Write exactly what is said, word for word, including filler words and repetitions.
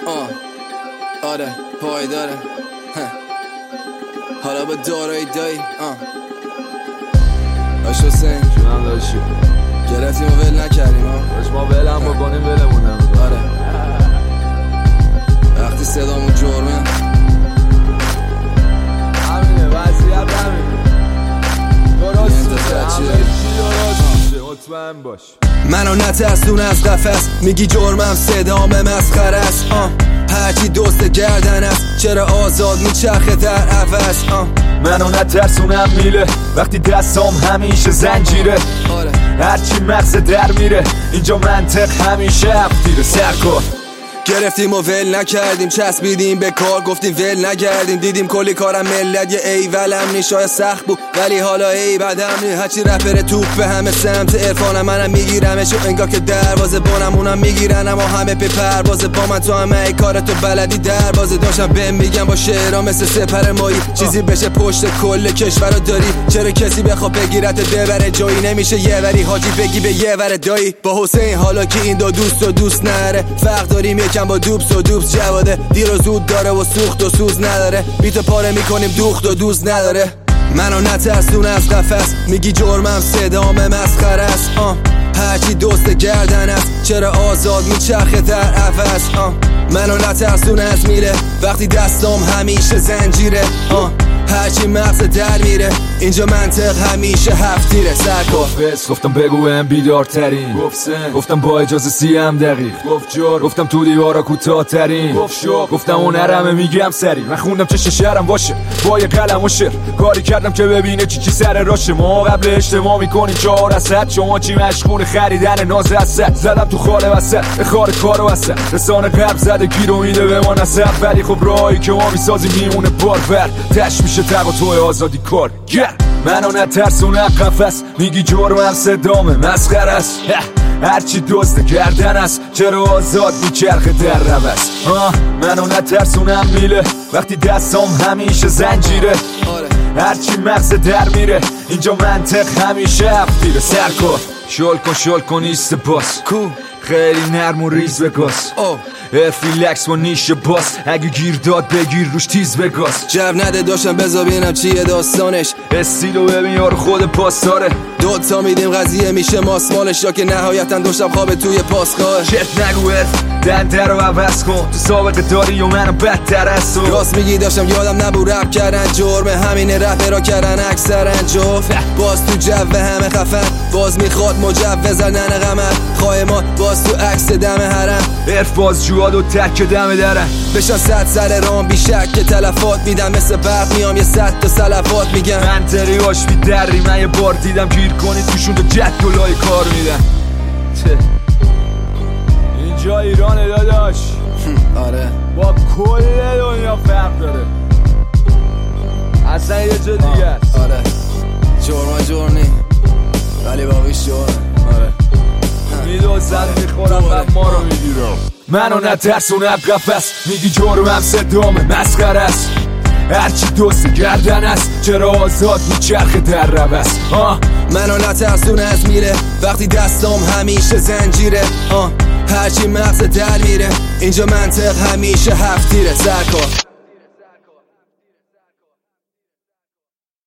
آه آره پایداره حالا با دارایی دایی آه باش حسین جونم داشتی گرفتیم و ول نکردیم آه باش ما ول هم بکنیم ولمونم آره وقتی صدامون جرمه همینه وضعیت همینه درست میشه همه چی درست میشه مطمئن باش. منو نترسون از قفس میگی جرمم صدام مسخره است آه هرچی دوست گردن است چرا آزاد میچرخه در عوض آه منو نترسونم میله وقتی دستام همیشه زنجیره آره هرچی مغز در میره اینجا منطق همیشه افتیره سرکار گرفتیم و ول نکردیم چسبیدیم به کار گفتیم ول نگردیم دیدیم کلی کارم ملت یه ایولم نی شاید سخت بود ولی حالا ای بدم نی هرچی رپر توپ به همه سمت عرفانم منم میگیرمش و انگار که دروازه بانم اونم میگیرن اما همه به پروازه با من تو همه ای کار تو بلدی دروازه داشتم بهم میگم با شعرها مثل سپر مایی چیزی بشه پشت کل کشور رو داری چرا کسی بخواد بگیرت ببره جایی نمیشه یه وری حاجی بگی به یه ور دایی با حسین حالا که این دو دوست و دوست نره فرق داریم کم با دوبس و دوبس جواده دیر و زود داره و سوخت و سوز نداره بیتو پاره میکنیم دوخت و دوز نداره منو نترسون از قفس میگی جرمم صدام مسخره است آه هرچی دوست گردن است چرا آزاد میچرخه در عوض آه منو نترسون از میله وقتی دستام همیشه زنجیره آه هرچی مغز در میره اینجا منطق همیشه هفتیره سرکار بس گفتم بگو هم بیدارترین گفتم با اجازه سی هم دقیق گفت جور گفتم تو دیوارا کوتاه ترین گفت شو گفتم اون نرمه میگم سری من خوندم چه شعرم باشه با یه قلم و شعر کاری کردم که ببینه چی چی سر راشه ما قبل اجتماع میکنیم چهار از صد شما چی مشغول خریدن ناز از صد زدم تو خاله وسط به خار کار وسط رسانه قبل زده گیرو میده به ما نسب ولی خب راهی که ما میسازیم میمونه بار بر تش میشه تق و توی آزادی کار گر منو نترسونم قفس میگی جرمم صدام مسخره است هرچی دزد گردن است چرا آزاد میچرخه در روز آه منو نترسونم میله وقتی دستام همیشه زنجیره آره هرچی مغز در میره اینجا منطق همیشه افتیره سرکار شل کن شل کن ایست باس کو خیلی نرم و ریز بگاس او افیلکس و نیش باس اگه گیر داد بگیر روش تیز بگاس جب نده داشتم بذار ببینم چیه داستانش استیلو ببین یارو خود پاسداره دوتا میدیم قضیه میشه ماسمالش یا که نهایتا داشتم خواب توی پاسگاه چرت نگو ارف دنده رو عوض کن تو سابقه داری و منو بدتر از تو راست میگی داشتم یادم نبود رپ کردن جرمه همینه رپ را کردن اکثرن جفت باز تو جو همه خفن باز میخواد مجوز زدن قمر خواهمان باز تو عکس دم حرم ارف باز جواد و تک دم درن بشن صد سر رام بی شک که تلفات میدم مثل برق میام یه صد تا سلفات میگم من تریاش بی دری من یه بار دیدم گیر کنی توشون تو جد دلای کار میدن اینجا ایرانه داداش آره با کل دنیا فرق داره اصلا یه جا دیگه است آره جرما جرمی ولی باقیش جرم آره میدوزن میخورم بعد ما رو میگیرم منو نترسونم قفس میگی جرمم صدام مسخره است هرچی دوست گردن است چرا آزاد میچرخه در روز آه منو نترسون از میره وقتی دستام همیشه زنجیره آه هرچی مغز در میره اینجا منطق همیشه هفتیره سرکار